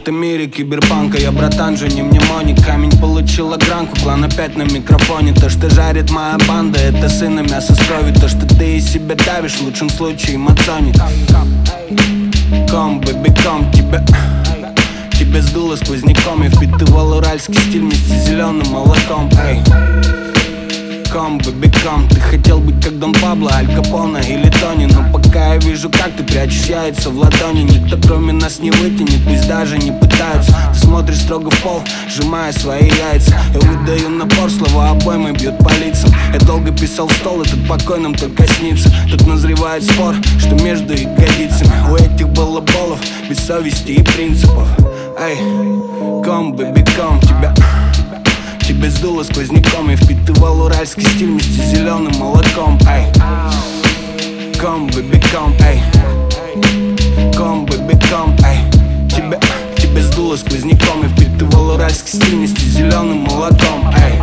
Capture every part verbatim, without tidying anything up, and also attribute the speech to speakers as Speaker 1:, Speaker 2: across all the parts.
Speaker 1: это мире киберпанка. Я братан же не мнемоник. Камень получил огранку, клан опять на микрофоне. То, что жарит моя банда, это сына мясо с кровью. То, что ты из себя давишь, в лучшем случае мацоник. Ком, бэби, ком, тебе Тебе сдуло сквозняком. Я впитывал уральский стиль вместе с зеленым молоком. Эй. Ком, бэби, ком. Ты хотел быть как Дон Пабло, Аль Капоне или Тони. Но пока я вижу, как ты прячешь яйца в ладони, никто кроме нас не вытянет, пусть даже не пытаются. Ты смотришь строго в пол, сжимая свои яйца. Я выдаю напор, слова обоймой бьют по лицам. Я долго писал в стол, этот покой нам только снится. Тут назревает спор, что между ягодицами у этих балаболов без совести и принципов. Эй, ком, бэби, ком, тебя Тебе сдуло сквозняком. Я впитывал уральский стиль вместе с зеленым молоком. Эй, ком, бэби, ком, эй, ком, бэби, ком, эй. Тебе, тебе сдуло сквозняком. Я впитывал уральский стиль вместе с зеленым молоком. Эй.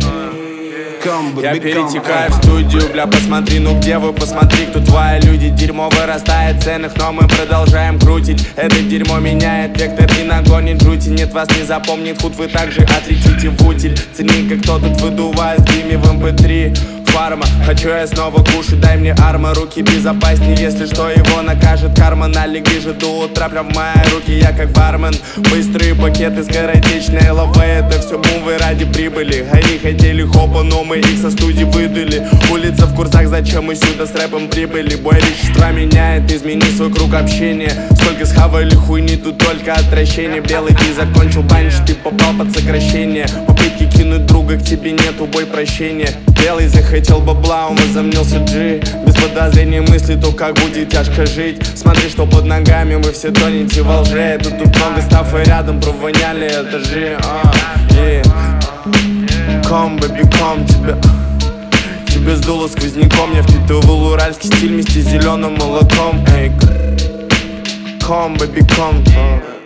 Speaker 2: Я перетекаю в студию, бля, посмотри, ну где вы, посмотри, кто твои люди. Дерьмо вырастает в ценах, но мы продолжаем крутить. Это дерьмо меняет вектор и нагонит жути. Нет, вас не запомнит худ, вы также отлетите в утиль. Цени, как кто тут выдувает дыми в эм пэ три. Фарма, хочу я снова кушать, дай мне арма. Руки безопаснее, если что, его накажет карма. Налегли же до утра, прям в мои руки, я как бармен. Быстрые пакеты, скоротечные лавы, это все мувы ради прибыли. Они хотели хопа, но мы их со студии выдали. Улица в курсах, зачем мы сюда с рэпом прибыли? Бой вещества меняет, измени свой круг общения. Сколько схавали хуйни, тут только отвращение. Белый ты закончил банч, ты попал под сокращение. Попытки кинуть друга, к тебе нету, бой прощения. Белый захотел бабла, он возомнился G. Без подозрения мысли, то как будет тяжко жить. Смотри, что под ногами, вы все тонете во лжи. Тут, тут много став и рядом провоняли этажи. Ком, бэби, ком, тебе Тебе сдуло сквозняком. Я впитывал уральский стиль вместе с зеленым молоком. Эй, ком, бэби, ком.